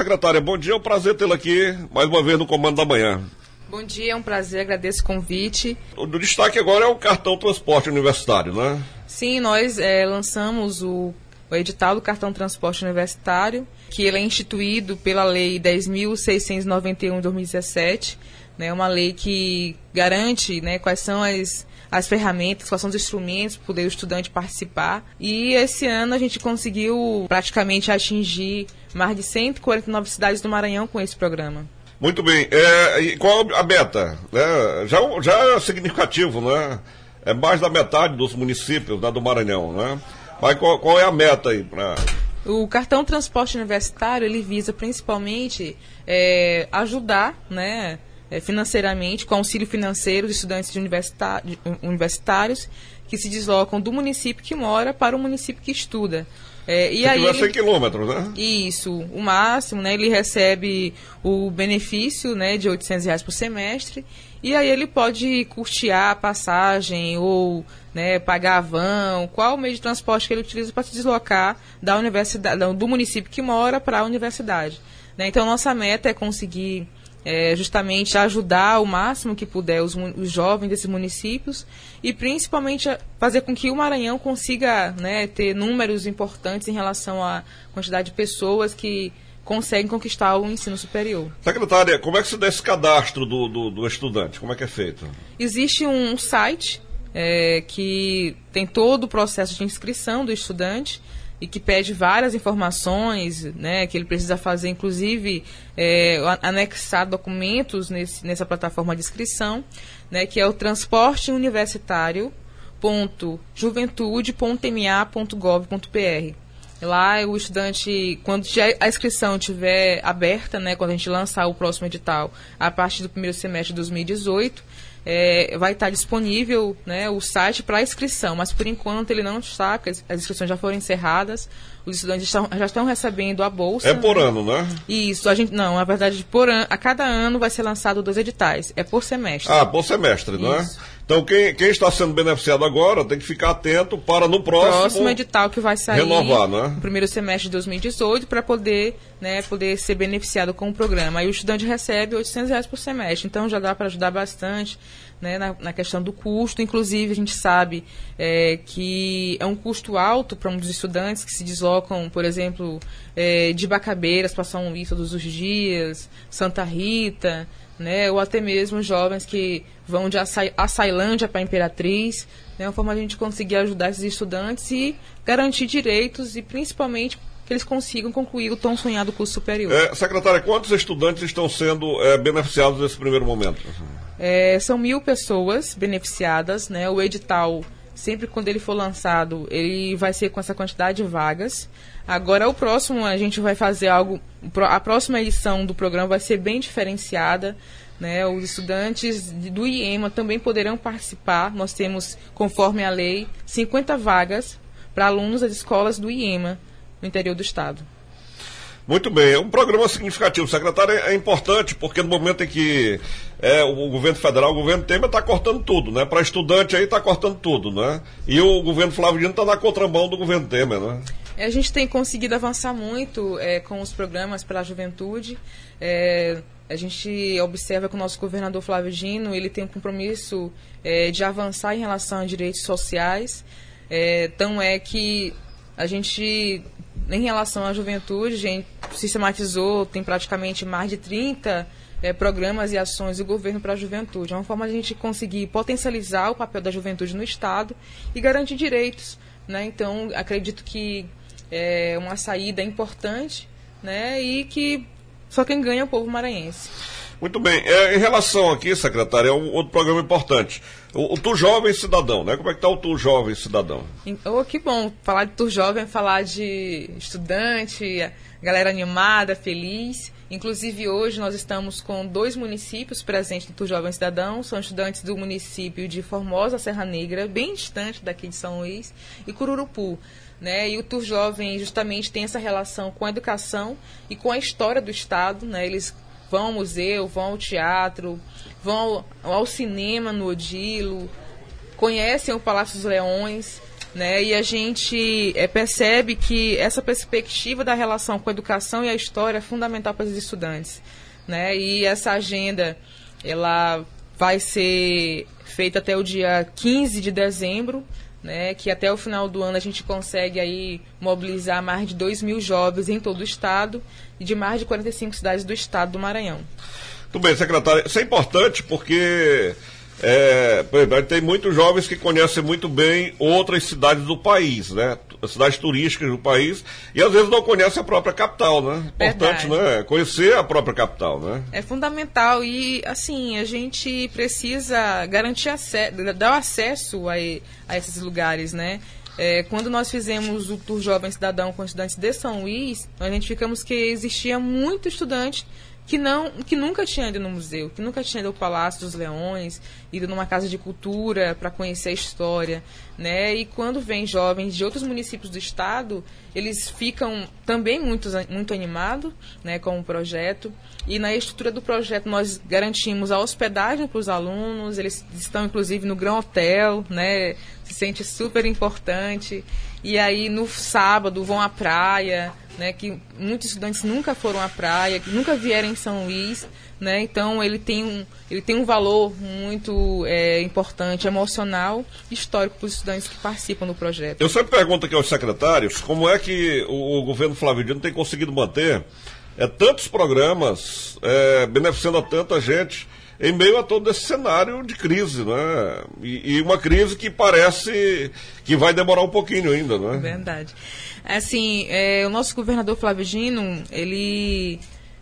secretária, bom dia, é um prazer tê-la aqui mais uma vez no Comando da Manhã. Bom dia, é um prazer, agradeço o convite. O destaque agora é o cartão transporte universitário, né? Sim, nós lançamos o edital do cartão transporte universitário, que ele é instituído pela Lei 10.691 de 2017, né, uma lei que garante, né, quais são as ferramentas, quais são os instrumentos para poder o estudante participar. E esse ano a gente conseguiu praticamente atingir mais de 149 cidades do Maranhão com esse programa. Muito bem. E qual a meta? Já é significativo, né? É mais da metade dos municípios, né, do Maranhão, né? Mas qual é a meta aí? O cartão transporte universitário, ele visa principalmente ajudar, né, financeiramente, com auxílio financeiro de estudantes universitários que se deslocam do município que mora para o município que estuda. E aí 100 quilômetros, né? Isso, o máximo, né? Ele recebe o benefício, né, de R$800 por semestre, e aí ele pode custear a passagem ou, né, pagar a van, qual o meio de transporte que ele utiliza para se deslocar da universidade, do município que mora para a universidade, né? Então, nossa meta é conseguir justamente ajudar o máximo que puder os jovens desses municípios e principalmente fazer com que o Maranhão consiga, né, ter números importantes em relação à quantidade de pessoas que conseguem conquistar o ensino superior. Secretária, como é que se dá esse cadastro do estudante? Como é que é feito? Existe um site que tem todo o processo de inscrição do estudante e que pede várias informações, né, que ele precisa fazer, inclusive anexar documentos nessa plataforma de inscrição, né, que é o transporteuniversitario.juventude.ma.gov.br. Lá o estudante, quando a inscrição estiver aberta, né, quando a gente lançar o próximo edital, a partir do primeiro semestre de 2018, vai estar disponível, né, o site para inscrição, mas por enquanto ele não está, porque as inscrições já foram encerradas, os estudantes já estão recebendo a bolsa. É por ano, né? Isso, na verdade, a cada ano vai ser lançado 2 editais, é por semestre. Por semestre, não é? Então quem está sendo beneficiado agora tem que ficar atento para no próximo edital que vai sair renovar, né? No primeiro semestre de 2018 para poder ser beneficiado com o programa. Aí o estudante recebe R$800 por semestre, então já dá para ajudar bastante, né, na questão do custo. Inclusive a gente sabe que é um custo alto para um dos estudantes que se deslocam, por exemplo, de Bacabeiras para São Luís todos os dias, Santa Rita, né, ou até mesmo jovens que vão de Açailândia para Imperatriz, né, uma forma de a gente conseguir ajudar esses estudantes e garantir direitos e principalmente que eles consigam concluir o tão sonhado curso superior. Secretária, quantos estudantes estão sendo beneficiados nesse primeiro momento? São 1.000 pessoas beneficiadas, né, o edital, sempre quando ele for lançado, ele vai ser com essa quantidade de vagas. Agora, o próximo, a gente vai fazer a próxima edição do programa vai ser bem diferenciada, né? Os estudantes do IEMA também poderão participar. Nós temos, conforme a lei, 50 vagas para alunos das escolas do IEMA no interior do estado. Muito bem, é um programa significativo, secretário, é importante porque no momento em que o governo federal, o governo Temer está cortando tudo, né? Para estudante aí está cortando tudo, né? E o governo Flávio Dino está na contramão do governo Temer, né? A gente tem conseguido avançar muito com os programas para a juventude. A gente observa que o nosso governador Flávio Dino, ele tem um compromisso de avançar em relação a direitos sociais. Então é que a gente, em relação à juventude, a gente sistematizou, tem praticamente mais de 30 programas e ações do governo para a juventude. É uma forma de a gente conseguir potencializar o papel da juventude no Estado e garantir direitos, né? Então, acredito que é uma saída importante, né? E que só quem ganha é o povo maranhense. Muito bem. Em relação aqui, secretário, é um outro programa importante. O Tu Jovem Cidadão, né? Como é que está o Tu Jovem Cidadão? Que bom. Falar de Tu Jovem é falar de estudante, galera animada, feliz. Inclusive, hoje nós estamos com 2 municípios presentes no Tu Jovem Cidadão. São estudantes do município de Formosa, Serra Negra, bem distante daqui de São Luís, e Cururupu. Né? E o Tu Jovem justamente tem essa relação com a educação e com a história do Estado, né? Eles vão ao museu, vão ao teatro, vão ao cinema no Odilo, conhecem o Palácio dos Leões, né? E a gente percebe que essa perspectiva da relação com a educação e a história é fundamental para os estudantes, né? E essa agenda, ela vai ser feita até o dia 15 de dezembro, né? Que até o final do ano a gente consegue aí mobilizar mais de 2.000 jovens em todo o estado e de mais de 45 cidades do estado do Maranhão. Muito bem, secretária. Isso é importante porque por exemplo, tem muitos jovens que conhecem muito bem outras cidades do país, né? Cidades turísticas do país, e às vezes não conhecem a própria capital, né? Importante, né? Conhecer a própria capital, né? É fundamental e, assim, a gente precisa garantir dar acesso a esses lugares, né? Quando nós fizemos o Tour Jovem Cidadão com estudantes de São Luís, nós identificamos que existia muito estudante que nunca tinha ido no museu, que nunca tinha ido ao Palácio dos Leões, ido numa casa de cultura para conhecer a história, né? E quando vem jovens de outros municípios do estado, eles ficam também muito animados, né, com o projeto. E na estrutura do projeto nós garantimos a hospedagem para os alunos, eles estão inclusive no Gran Hotel, né? Se sente super importante. E aí no sábado vão à praia, né, que muitos estudantes nunca foram à praia, que nunca vieram em São Luís, né, então ele tem um valor muito importante, emocional e histórico para os estudantes que participam do projeto. Eu sempre pergunto aqui aos secretários como é que o governo Flávio Dino tem conseguido manter tantos programas beneficiando a tanta gente em meio a todo esse cenário de crise, né? E uma crise que parece que vai demorar um pouquinho ainda, né? Verdade. Assim, o nosso governador Flávio Dino, ele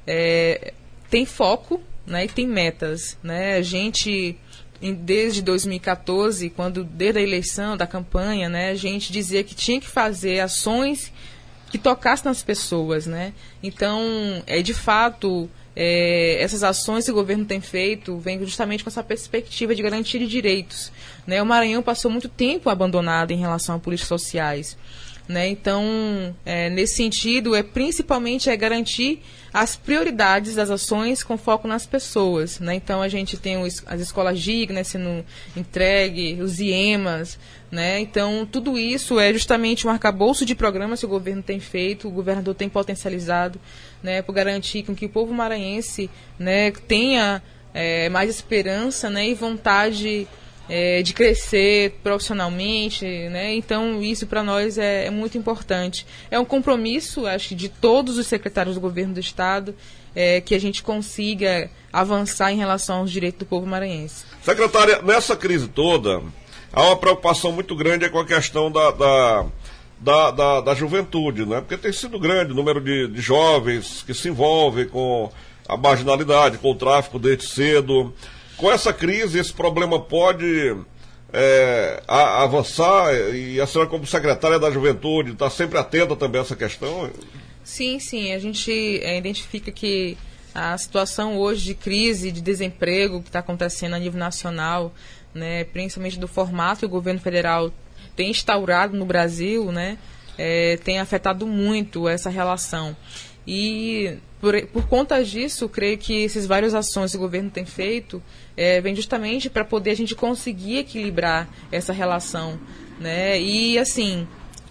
tem foco, né, e tem metas, né? A gente, desde 2014, desde a eleição, da campanha, né, a gente dizia que tinha que fazer ações que tocassem nas pessoas, né? Então, de fato, essas ações que o governo tem feito vêm justamente com essa perspectiva de garantia de direitos, né? O Maranhão passou muito tempo abandonado em relação a políticas sociais, né? Então, nesse sentido, principalmente garantir as prioridades das ações com foco nas pessoas, né? Então, a gente tem as escolas dignas sendo entregue, os IEMAs, né? Então, tudo isso é justamente um arcabouço de programas que o governo tem feito, o governador tem potencializado, né, por garantir que o povo maranhense, né, tenha mais esperança, né, e vontade de crescer profissionalmente, né? Então isso para nós é muito importante. É um compromisso, acho, de todos os secretários do governo do estado, que a gente consiga avançar em relação aos direitos do povo maranhense. Secretária, nessa crise toda, há uma preocupação muito grande com a questão da juventude, né? Porque tem sido grande o número de jovens que se envolvem com a marginalidade, com o tráfico desde cedo. Com essa crise, esse problema pode avançar, e a senhora, como secretária da Juventude, está sempre atenta também a essa questão? Sim, a gente identifica que a situação hoje de crise, de desemprego que está acontecendo a nível nacional, né, principalmente do formato que o governo federal tem instaurado no Brasil, né, tem afetado muito essa relação. E por conta disso, creio que essas várias ações que o governo tem feito vem justamente para poder a gente conseguir equilibrar essa relação, né? E assim,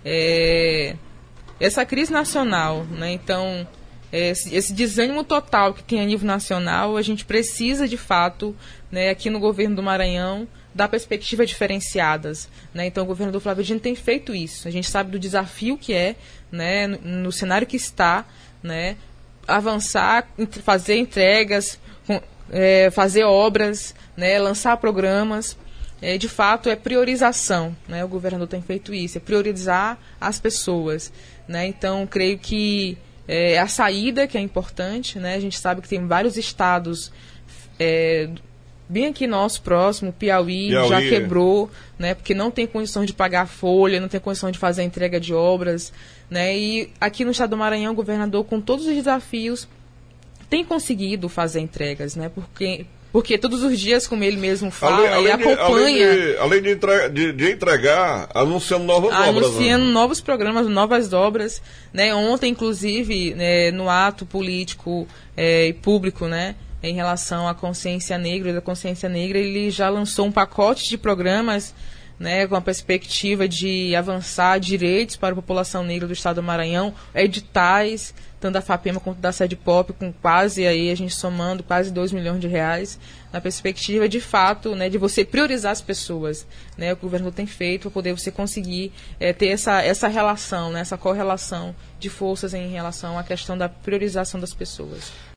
essa crise nacional, né? Então, esse desânimo total que tem a nível nacional, a gente precisa de fato, né, aqui no governo do Maranhão, dar perspectivas diferenciadas, né? Então o governo do Flávio Dino tem feito isso. A gente sabe do desafio que né, no cenário que está, né, avançar, fazer entregas, fazer obras, né, lançar programas. De fato, é priorização, né? O governador tem feito isso, é priorizar as pessoas, né? Então, creio que a saída que é importante, né? A gente sabe que tem vários estados, bem aqui nosso próximo, Piauí já quebrou, né? Porque não tem condições de pagar a folha, não tem condição de fazer a entrega de obras, né? E aqui no estado do Maranhão, o governador, com todos os desafios, tem conseguido fazer entregas, né? Porque todos os dias, como ele mesmo fala, ele acompanha... Além de entregar, anunciando novas obras. Anunciando novos programas, novas obras, né? Ontem, inclusive, no ato político e público, né, em relação à consciência negra, ele já lançou um pacote de programas, né, com a perspectiva de avançar direitos para a população negra do estado do Maranhão, editais, tanto da FAPEMA quanto da SEDPOP, com quase, aí a gente somando quase 2 milhões de reais, na perspectiva de fato, né, de você priorizar as pessoas, né, o que o governo tem feito para poder você conseguir ter essa relação, né, essa correlação de forças em relação à questão da priorização das pessoas.